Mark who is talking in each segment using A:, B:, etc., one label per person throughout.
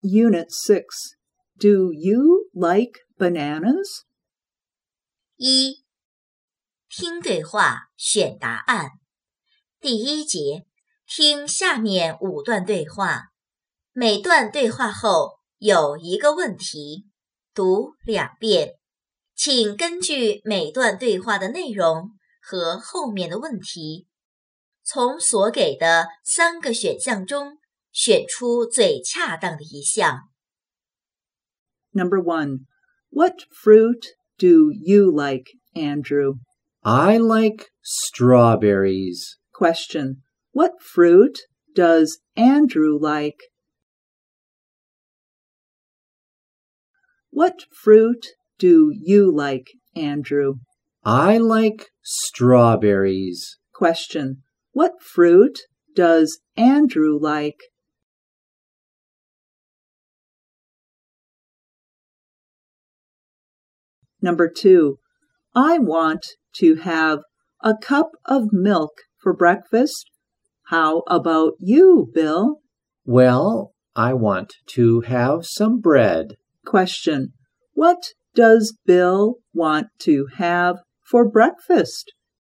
A: Unit 6. Do you like bananas?
B: 1. 听对话，选答案。第一节，听下面5段对话，每段对话后有一个问题，读2遍。请根据每段对话的内容和后面的问题，从所给的3个选项中选出最恰当的一项。
A: Number 1. What fruit do you like, Andrew?
C: I like strawberries.
A: Question. What fruit does Andrew like? What fruit do you like, Andrew?
C: I like strawberries.
A: Question. What fruit does Andrew like? Number 2. I want to have a cup of milk for breakfast. How about you, Bill?
C: Well, I want to have some bread.
A: Question. What does Bill want to have for breakfast?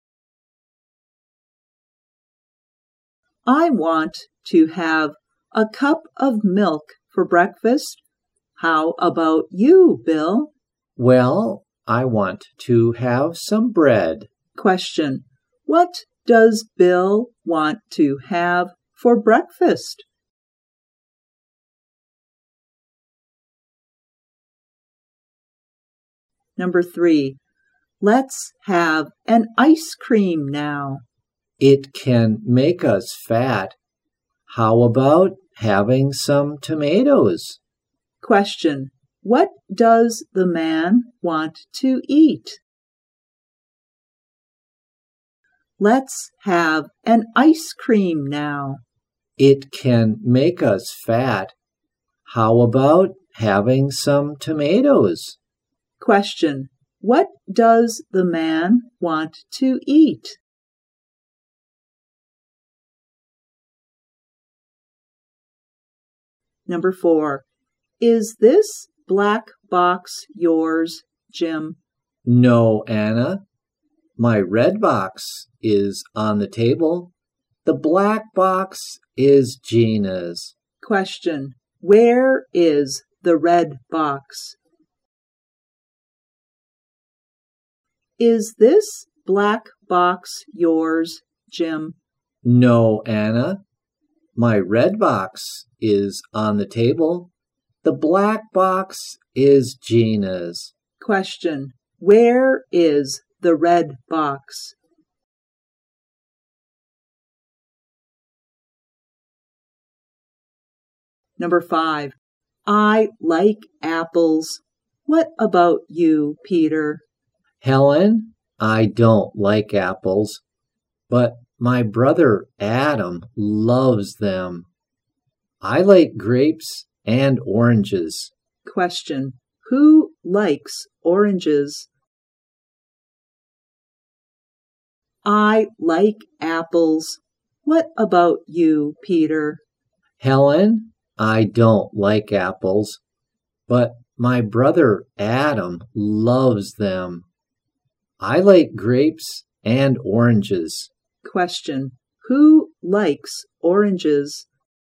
A: I want to have a cup of milk for breakfast. How about you, Bill?
C: Well, I want to have some bread.
A: Question. What does Bill want to have for breakfast? Number 3. Let's have an ice cream now.
C: It can make us fat. How about having some tomatoes?
A: Question. What does the man want to eat? Let's have an ice cream now.
C: It can make us fat. How about having some tomatoes?
A: Question. What does the man want to eat? Number 4. Is this black box yours, Jim?
C: No, Anna. My red box is on the table. The black box is Gina's.
A: Question. Where is the red box? Is this black box yours, Jim?
C: No, Anna. My red box is on the table. The black box is Gina's.
A: Question. Where is the red box? Number 5. I like apples. What about you, Peter?
C: Helen, I don't like apples, but my brother Adam loves them. I like grapes and oranges.
A: Question. Who likes oranges? I like apples. What about you, Peter?
C: Helen, I don't like apples, but my brother Adam loves them. I like grapes and oranges.
A: Question. Who likes oranges?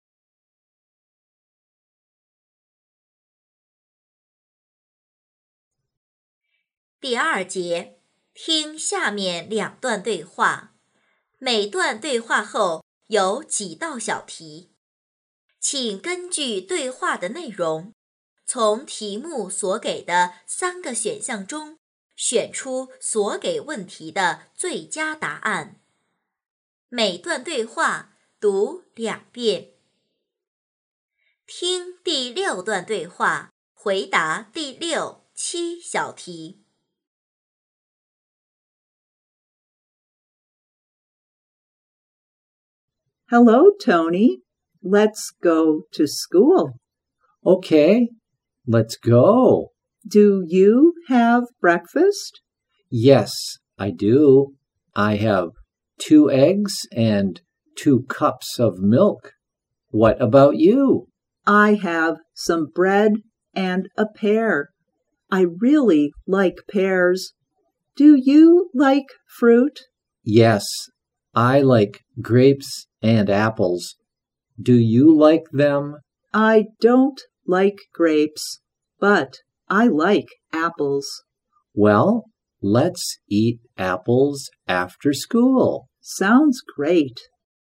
B: 第2节，听下面2段对话，每段对话后有几道小题，请根据对话的内容，从题目所给的3个选项中选出所给问题的最佳答案。每段对话读2遍。听第6段对话，回答第6、7小题。
A: Hello, Tony. Let's go to school.
C: Okay, let's go.
A: Do you have breakfast?
C: Yes, I do. I have 2 eggs and 2 cups of milk. What about you?
A: I have some bread and a pear. I really like pears. Do you like fruit?
C: Yes, I like grapes and apples. Do you like them?
A: I don't like grapes, but I like apples.
C: Well, let's eat apples after school.
A: Sounds great.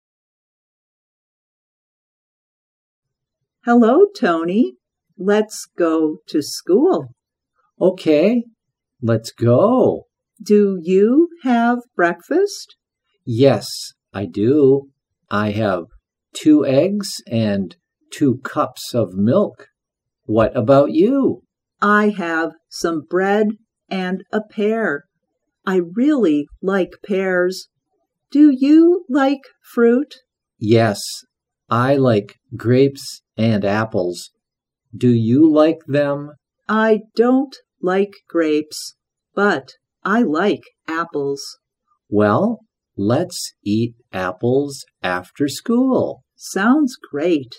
A: Hello, Tony. Let's go to school.
C: Okay, let's go.
A: Do you have breakfast?
C: Yes, I do. I have 2 eggs and 2 cups of milk. What about you?
A: I have some bread and a pear. I really like pears. Do you like fruit?
C: Yes, I like grapes and apples. Do you like them?
A: I don't like grapes, but I like apples.
C: Well, let's eat apples after school.
A: Sounds great.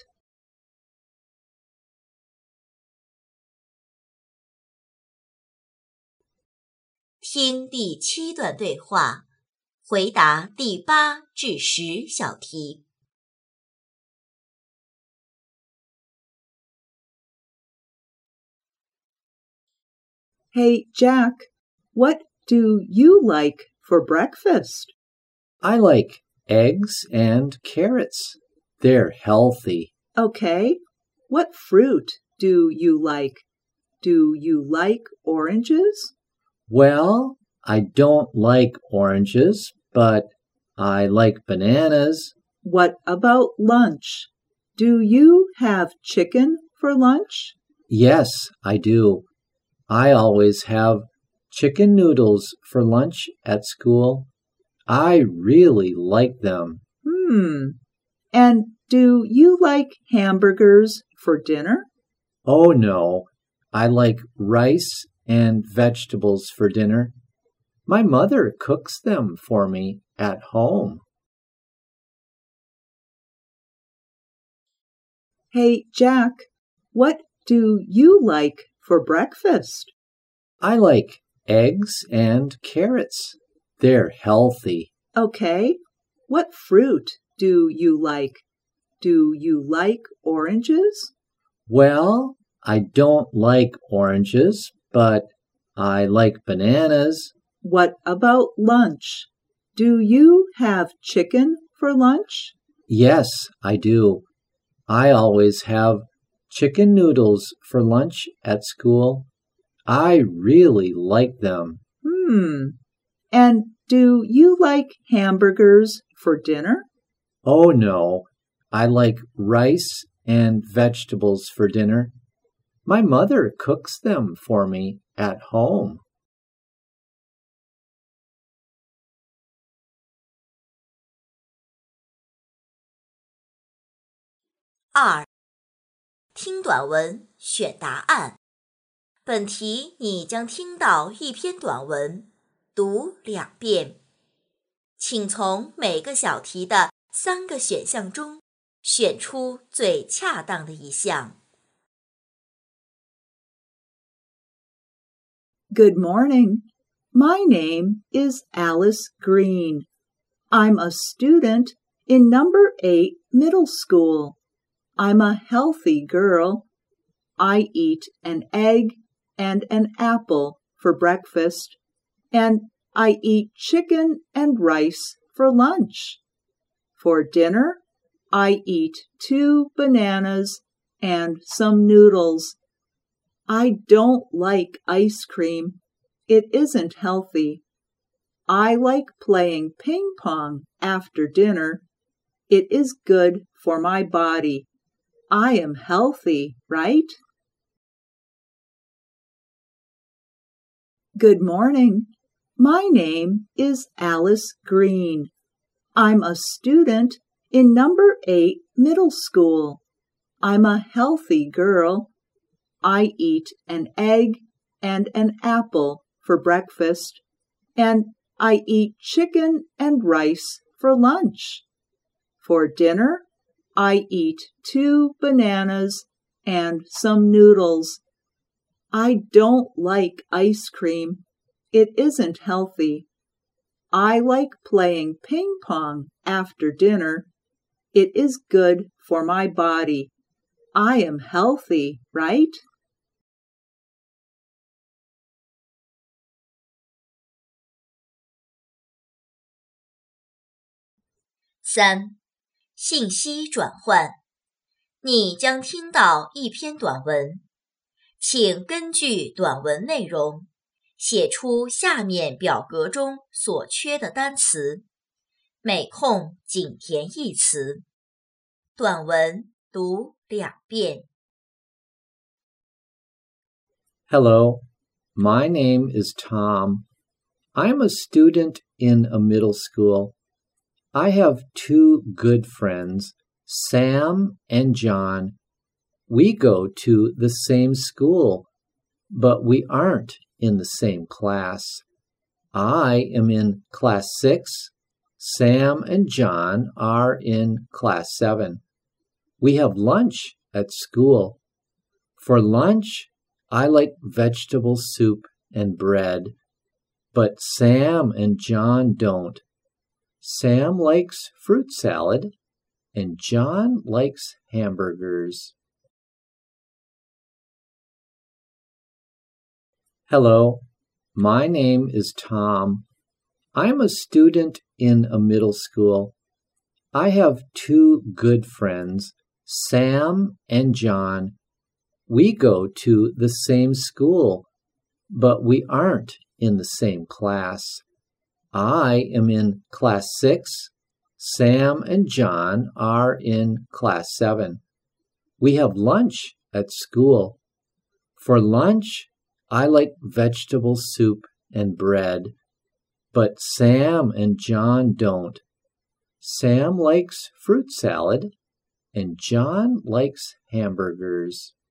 B: 听第7段对话，回答第8至10小题。
A: Hey, Jack, what do you like for breakfast?
C: I like eggs and carrots. They're healthy.
A: Okay. What fruit do you like? Do you like oranges?
C: Well, I don't like oranges, but I like bananas.
A: What about lunch? Do you have chicken for lunch?
C: Yes, I do. I always have chicken noodles for lunch at school. I really like them.
A: And do you like hamburgers for dinner?
C: Oh no, I like rice and vegetables for dinner. My mother cooks them for me at home.
A: Hey, Jack, what do you like for breakfast?
C: I like eggs and carrots. They're healthy.
A: Okay. What fruit do you like? Do you like oranges?
C: Well, I don't like oranges, but I like bananas.
A: What about lunch? Do you have chicken for lunch?
C: Yes, I do. I always have chicken noodles for lunch at school. I really like them.
A: And do you like hamburgers for dinner?
C: Oh no, I like rice and vegetables for dinner. My mother cooks them for me at home.
B: 2. 听短文，选答案。本题你将听到一篇短文，读2遍。请从每个小题的3个选项中选出最恰当的一项。
A: Good morning. My name is Alice Green. I'm a student in number 8 middle school. I'm a healthy girl. I eat an egg and an apple for breakfast, and I eat chicken and rice for lunch. For dinner, I eat 2 bananas and some noodles. I don't like ice cream. It isn't healthy. I like playing ping pong after dinner. It is good for my body. I am healthy, right? Good morning. My name is Alice Green. I'm a student in number 8 middle school. I'm a healthy girl. I eat an egg and an apple for breakfast, and I eat chicken and rice for lunch. For dinner, I eat 2 bananas and some noodles. I don't like ice cream. It isn't healthy. I like playing ping pong after dinner. It is good for my body. I am healthy, right?
B: 3. 信息转换。你将听到一篇短文，请根据短文内容写出下面表格中所缺的单词，每空仅填一词。短文读2遍。
C: Hello, my name is Tom. I'm a student in a middle school. I have 2 good friends, Sam and John. We go to the same school, but we aren't in the same class. I am in class 6. Sam and John are in class 7. We have lunch at school. For lunch, I like vegetable soup and bread, but Sam and John don't. Sam likes fruit salad, and John likes hamburgers. Hello, my name is Tom. I'm a student in a middle school. I have 2 good friends, Sam and John. We go to the same school, but we aren't in the same class. I am in class 6. Sam and John are in class 7. We have lunch at school. For lunch, I like vegetable soup and bread, but Sam and John don't. Sam likes fruit salad, and John likes hamburgers.